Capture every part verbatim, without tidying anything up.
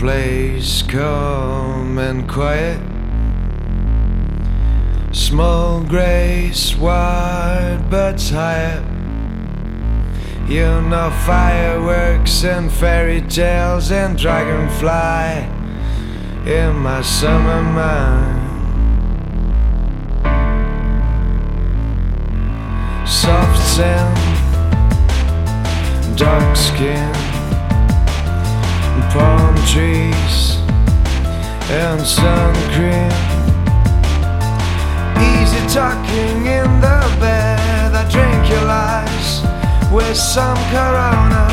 place calm and quiet. Small grey sward buds higher. You know fireworks and fairy tales and dragonfly in my summer mind. Soft sand, dark skin, palm trees and sun cream. Easy talking in the bed. I drink your lies with some Corona.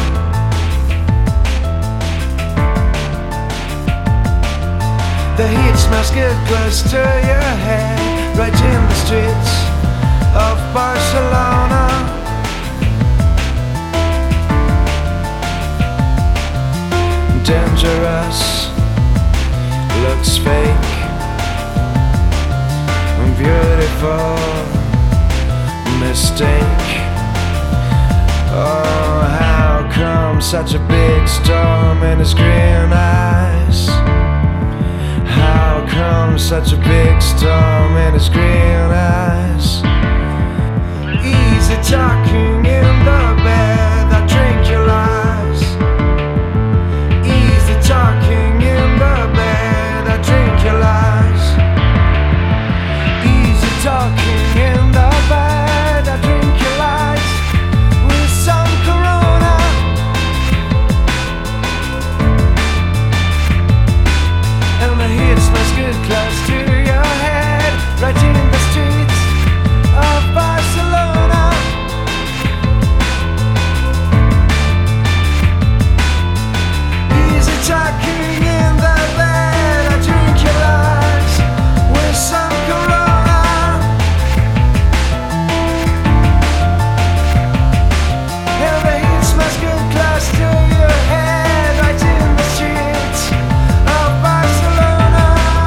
The heat smells good close to your head, right in the streets of Barcelona. Dangerous, looks fake, beautiful mistake. Oh, how come such a big storm in his green eyes? How come such a big storm in his green eyes? Easy talking in the bed. I drink your lies. Easy talking in the bed. I drink your lies. Easy talking in the bed. I drink your lies with some Corona. And the heat smells good close to your head, right in the streets of Barcelona. Easy talking in the bed. I drink your lies with some Corona. And the heat smells good close to your head, right in the streets of Barcelona.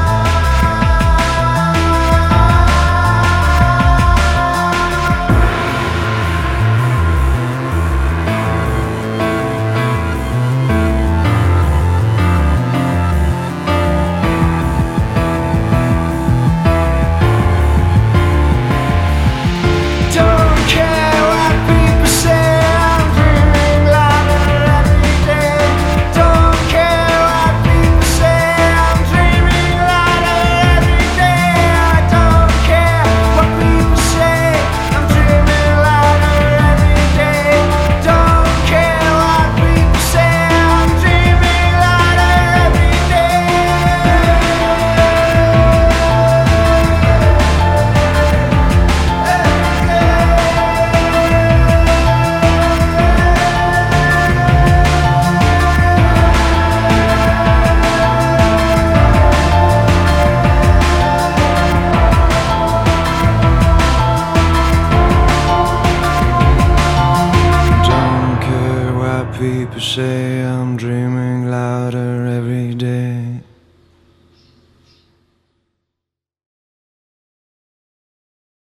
Don't care what people say, I'm dreaming louder every day. Don't care what people say, I'm dreaming louder every day. I don't care what people say, I'm dreaming louder every day. Don't care what people say, I'm dreaming louder every day. Don't care what people say, I'm dreaming